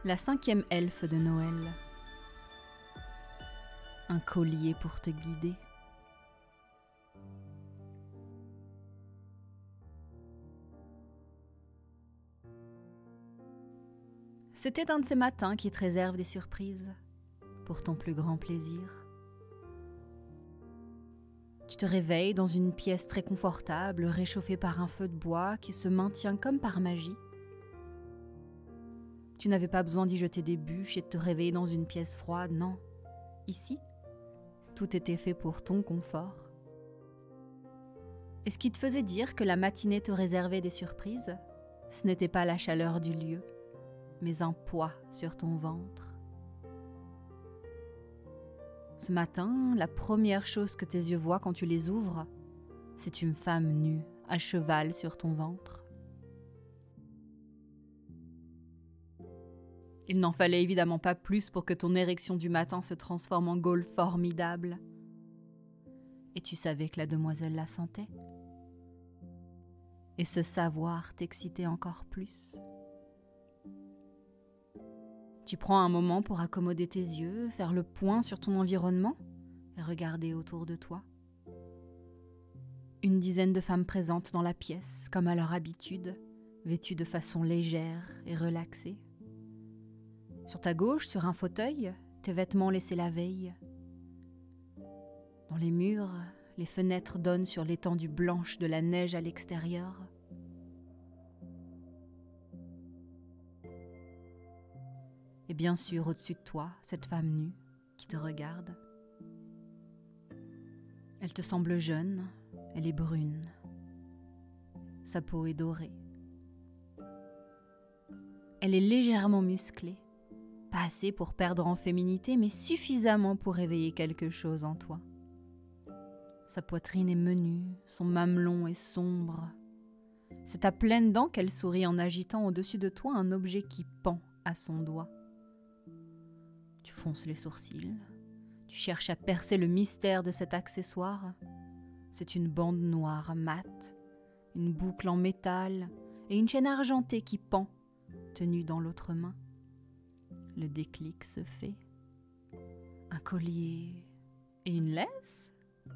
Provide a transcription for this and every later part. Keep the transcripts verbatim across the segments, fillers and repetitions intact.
La cinquième elfe de Noël. Un collier pour te guider. C'était un de ces matins qui te réservent des surprises, pour ton plus grand plaisir. Tu te réveilles dans une pièce très confortable, réchauffée par un feu de bois qui se maintient comme par magie. Tu n'avais pas besoin d'y jeter des bûches et de te réveiller dans une pièce froide, non. Ici, tout était fait pour ton confort. Et ce qui te faisait dire que la matinée te réservait des surprises, ce n'était pas la chaleur du lieu, mais un poids sur ton ventre. Ce matin, la première chose que tes yeux voient quand tu les ouvres, c'est une femme nue, à cheval sur ton ventre. Il n'en fallait évidemment pas plus pour que ton érection du matin se transforme en gaule formidable. Et tu savais que la demoiselle la sentait. Et ce savoir t'excitait encore plus. Tu prends un moment pour accommoder tes yeux, faire le point sur ton environnement et regarder autour de toi. Une dizaine de femmes présentes dans la pièce, comme à leur habitude, vêtues de façon légère et relaxée. Sur ta gauche, sur un fauteuil, tes vêtements laissés la veille. Dans les murs, les fenêtres donnent sur l'étendue blanche de la neige à l'extérieur. Et bien sûr, au-dessus de toi, cette femme nue qui te regarde. Elle te semble jeune, elle est brune. Sa peau est dorée. Elle est légèrement musclée. Pas assez pour perdre en féminité, mais suffisamment pour réveiller quelque chose en toi. Sa poitrine est menue, son mamelon est sombre. C'est à pleines dents qu'elle sourit en agitant au-dessus de toi un objet qui pend à son doigt. Tu fronces les sourcils, tu cherches à percer le mystère de cet accessoire. C'est une bande noire mate, une boucle en métal et une chaîne argentée qui pend, tenue dans l'autre main. Le déclic se fait. Un collier et une laisse?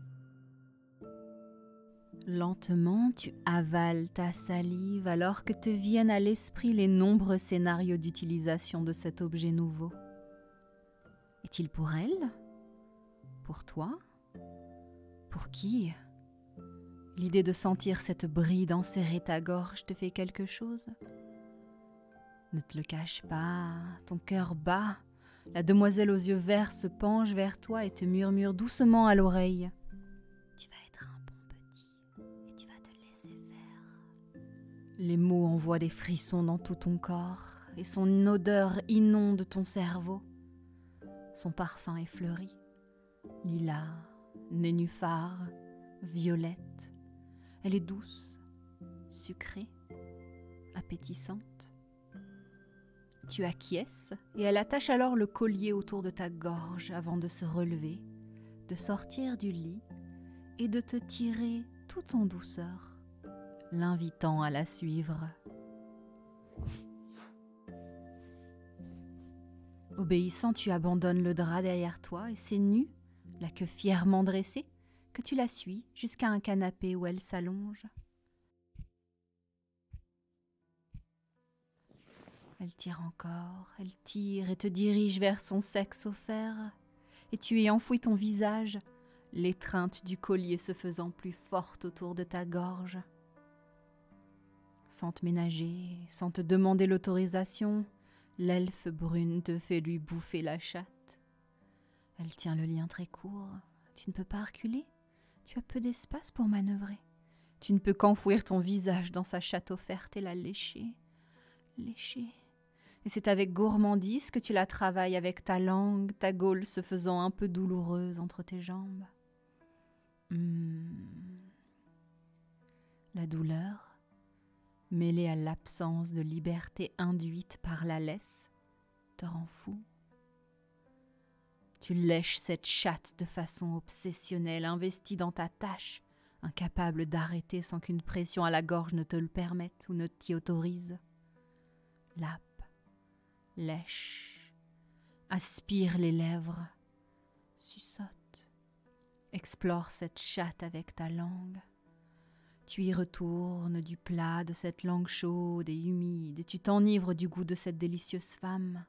Lentement, tu avales ta salive alors que te viennent à l'esprit les nombreux scénarios d'utilisation de cet objet nouveau. Est-il pour elle? Pour toi? Pour qui? L'idée de sentir cette bride enserrer ta gorge te fait quelque chose? Ne te le cache pas, ton cœur bat. La demoiselle aux yeux verts se penche vers toi et te murmure doucement à l'oreille. Tu vas être un bon petit et tu vas te laisser faire. Les mots envoient des frissons dans tout ton corps et son odeur inonde ton cerveau. Son parfum est fleuri, lilas, nénuphar, violette. Elle est douce, sucrée, appétissante. Tu acquiesces et elle attache alors le collier autour de ta gorge avant de se relever, de sortir du lit et de te tirer tout en douceur, l'invitant à la suivre. Obéissant, tu abandonnes le drap derrière toi et c'est nu, la queue fièrement dressée, que tu la suis jusqu'à un canapé où elle s'allonge. Elle tire encore, elle tire et te dirige vers son sexe offert, et tu y enfouis ton visage, l'étreinte du collier se faisant plus forte autour de ta gorge. Sans te ménager, sans te demander l'autorisation, l'elfe brune te fait lui bouffer la chatte. Elle tient le lien très court, tu ne peux pas reculer, tu as peu d'espace pour manœuvrer. Tu ne peux qu'enfouir ton visage dans sa chatte offerte et la lécher, lécher. Et c'est avec gourmandise que tu la travailles avec ta langue, ta gaule se faisant un peu douloureuse entre tes jambes. Mmh. La douleur, mêlée à l'absence de liberté induite par la laisse, te rend fou. Tu lèches cette chatte de façon obsessionnelle, investie dans ta tâche, incapable d'arrêter sans qu'une pression à la gorge ne te le permette ou ne t'y autorise. Lappe, lèche, aspire les lèvres, suçote, explore cette chatte avec ta langue. Tu y retournes du plat de cette langue chaude et humide et tu t'enivres du goût de cette délicieuse femme.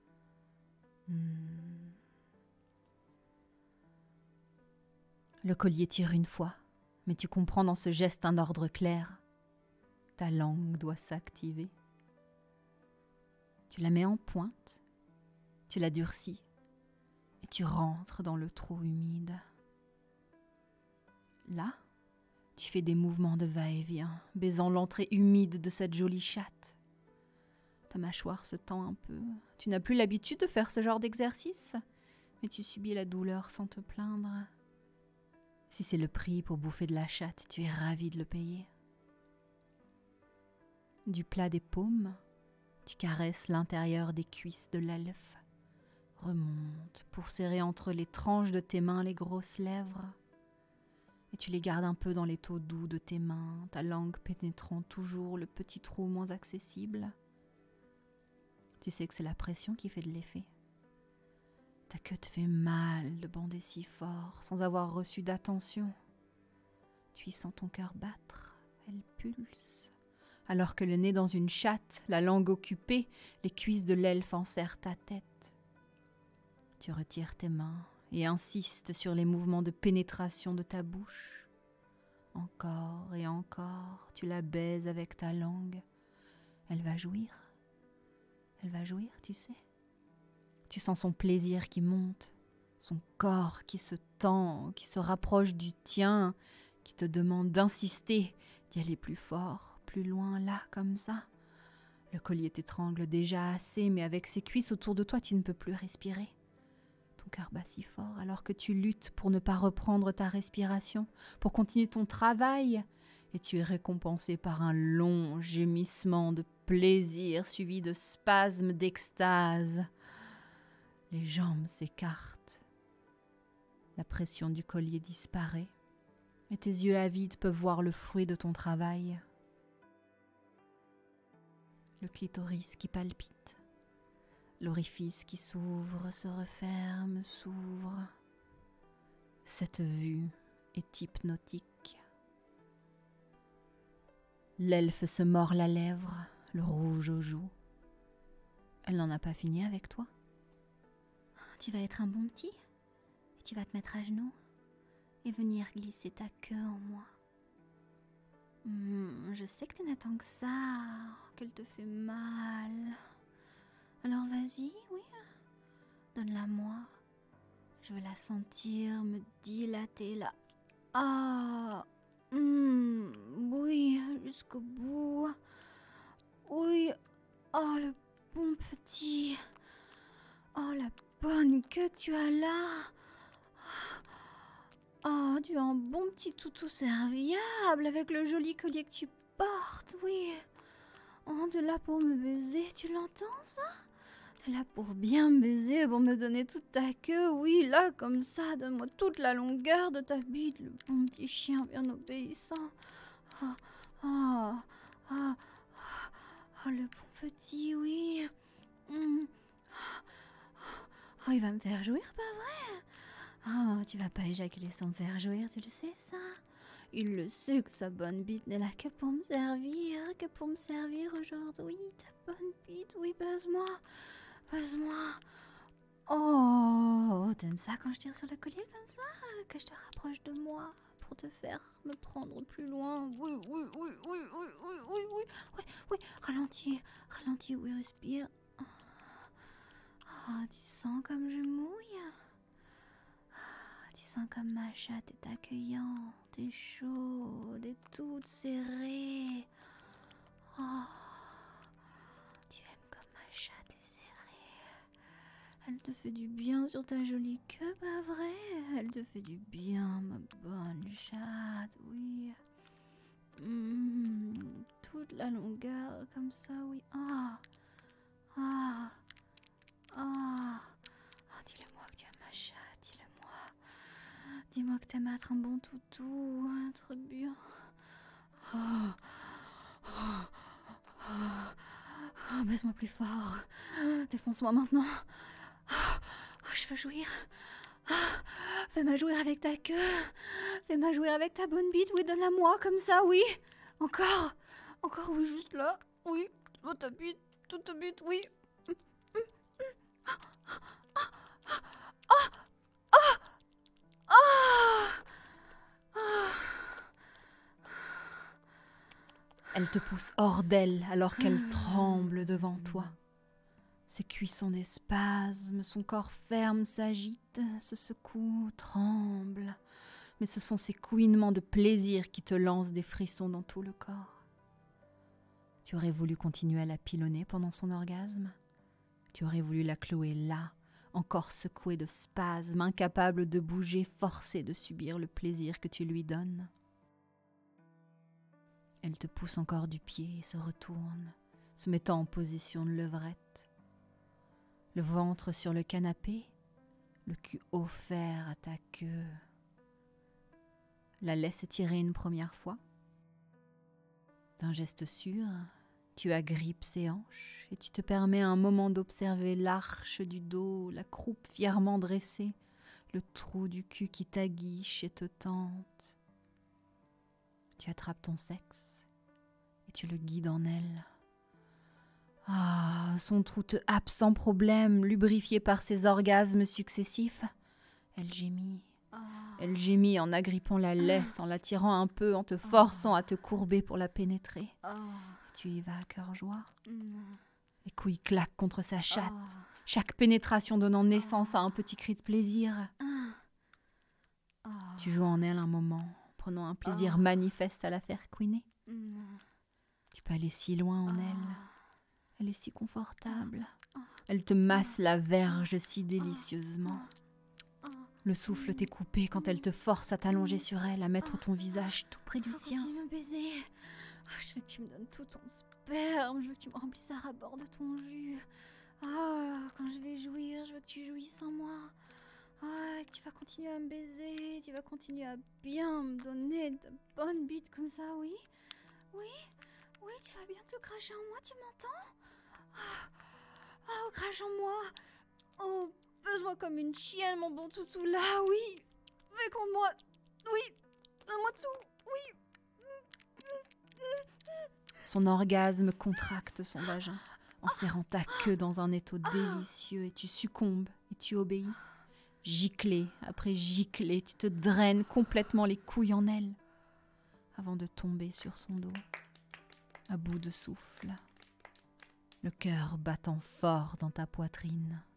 Hmm. Le collier tire une fois, mais tu comprends dans ce geste un ordre clair. Ta langue doit s'activer. Tu la mets en pointe, tu la durcis et tu rentres dans le trou humide. Là, tu fais des mouvements de va-et-vient, baisant l'entrée humide de cette jolie chatte. Ta mâchoire se tend un peu. Tu n'as plus l'habitude de faire ce genre d'exercice, mais tu subis la douleur sans te plaindre. Si c'est le prix pour bouffer de la chatte, tu es ravi de le payer. Du plat des paumes, tu caresses l'intérieur des cuisses de l'elfe. Remonte pour serrer entre les tranches de tes mains les grosses lèvres. Et tu les gardes un peu dans les taux doux de tes mains, ta langue pénétrant toujours le petit trou moins accessible. Tu sais que c'est la pression qui fait de l'effet. Ta queue te fait mal de bander si fort sans avoir reçu d'attention. Tu y sens ton cœur battre, elle pulse. Alors que le nez dans une chatte, la langue occupée, les cuisses de l'elfe enserrent ta tête. Tu retires tes mains et insistes sur les mouvements de pénétration de ta bouche. Encore et encore, tu la baises avec ta langue. Elle va jouir. Elle va jouir, tu sais. Tu sens son plaisir qui monte, son corps qui se tend, qui se rapproche du tien, qui te demande d'insister, d'y aller plus fort, plus loin, là, comme ça. Le collier t'étrangle déjà assez, mais avec ses cuisses autour de toi, tu ne peux plus respirer. Ton cœur bat si fort alors que tu luttes pour ne pas reprendre ta respiration, pour continuer ton travail, et tu es récompensé par un long gémissement de plaisir suivi de spasmes d'extase. Les jambes s'écartent. La pression du collier disparaît et tes yeux avides peuvent voir le fruit de ton travail. Le clitoris qui palpite, l'orifice qui s'ouvre, se referme, s'ouvre. Cette vue est hypnotique. L'elfe se mord la lèvre, le rouge aux joues. Elle n'en a pas fini avec toi. Tu vas être un bon petit et tu vas te mettre à genoux et venir glisser ta queue en moi. Mmh, je sais que tu n'attends que ça, qu'elle te fait mal. Alors vas-y, oui, donne-la moi. Je veux la sentir me dilater là. Ah, mmh, oui, jusqu'au bout. Oui, oh le bon petit. Oh la bonne queue que tu as là. Oh, tu as un bon petit toutou serviable avec le joli collier que tu portes, oui. Oh, de là pour me baiser, tu l'entends ça? De là pour bien me baiser, pour me donner toute ta queue, oui, là comme ça, donne-moi toute la longueur de ta bite, le bon petit chien bien obéissant. Oh, oh, oh, oh, le bon petit, oui. Mm. Oh, il va me faire jouir, pas vrai? Oh, tu vas pas éjaculer sans me faire jouir, tu le sais ça? Il le sait que sa bonne bite n'est là que pour me servir, que pour me servir aujourd'hui. Ta bonne bite, oui, baise-moi, baise-moi. Oh, t'aimes ça quand je tire sur le collier comme ça? Que je te rapproche de moi pour te faire me prendre plus loin? Oui, oui, oui, oui, oui, oui, oui, oui, oui, oui. Ralentis, ralentis, oui, respire. Oh, tu sens comme je mouille? Tu sens comme ma chatte est accueillante et chaude et toute serrée. Oh, tu aimes comme ma chatte est serrée. Elle te fait du bien sur ta jolie queue, pas vrai? Elle te fait du bien, ma bonne chatte, oui. Mmh, toute la longueur comme ça, oui. Ah, ah, ah. Oh, dis-le-moi que tu aimes ma chatte, dis-le-moi. Dis-moi que t'aimes être un bon toutou, être bien. Oh, oh, oh, oh, baise-moi plus fort. défonce-moi maintenant. Oh, oh, je veux jouir. Oh, fais-moi jouir avec ta queue. Fais-moi jouir avec ta bonne bite. Oui, donne-la moi comme ça, oui. Encore. Encore, oui, juste là. Oui. Oh, ta bite. Toute ta bite, oui. Elle te pousse hors d'elle alors qu'elle tremble devant toi. Ses cuisses sont des spasmes, son corps ferme s'agite, se secoue, tremble. Mais ce sont ces couinements de plaisir qui te lancent des frissons dans tout le corps. Tu aurais voulu continuer à la pilonner pendant son orgasme ? Tu aurais voulu la clouer là, encore secouée de spasmes, incapable de bouger, forcée de subir le plaisir que tu lui donnes ? Elle te pousse encore du pied et se retourne, se mettant en position de levrette. Le ventre sur le canapé, le cul offert à ta queue. La laisse étirer une première fois. D'un geste sûr, tu agrippes ses hanches et tu te permets un moment d'observer l'arche du dos, la croupe fièrement dressée, le trou du cul qui t'aguiche et te tente. Tu attrapes ton sexe et tu le guides en elle. Ah, son trou te happe sans problème, lubrifié par ses orgasmes successifs. Elle gémit. Elle gémit en agrippant la laisse, en la tirant un peu, en te forçant à te courber pour la pénétrer. Tu y vas à cœur joie. Les couilles claquent contre sa chatte, chaque pénétration donnant naissance à un petit cri de plaisir. Tu joues en elle un moment, prenant un plaisir manifeste à la faire couiner. Tu peux aller si loin en elle. Elle est si confortable. Elle te masse la verge si délicieusement. Le souffle t'est coupé quand elle te force à t'allonger sur elle, à mettre ton visage tout près du sien. Continue à me baiser. Oh, je veux que tu me donnes tout ton sperme. Je veux que tu me remplisses à rabord de ton jus. Oh, quand je vais jouir, je veux que tu jouisses sans moi. Oh, que tu vas continuer à me baiser. Tu vas continuer à bien me donner de bonnes bites comme ça, oui? Oui? Oui, tu vas bientôt cracher en moi, tu m'entends? Oh, oh, crache en moi. Oh, baise-moi comme une chienne, mon bon toutou, là, oui. Féconde-moi. Oui, donne-moi tout, oui. Son orgasme contracte son vagin, en serrant ta queue dans un étau délicieux, et tu succombes et tu obéis. Giclée après giclée, tu te draines complètement les couilles en elle, avant de tomber sur son dos, à bout de souffle, le cœur battant fort dans ta poitrine.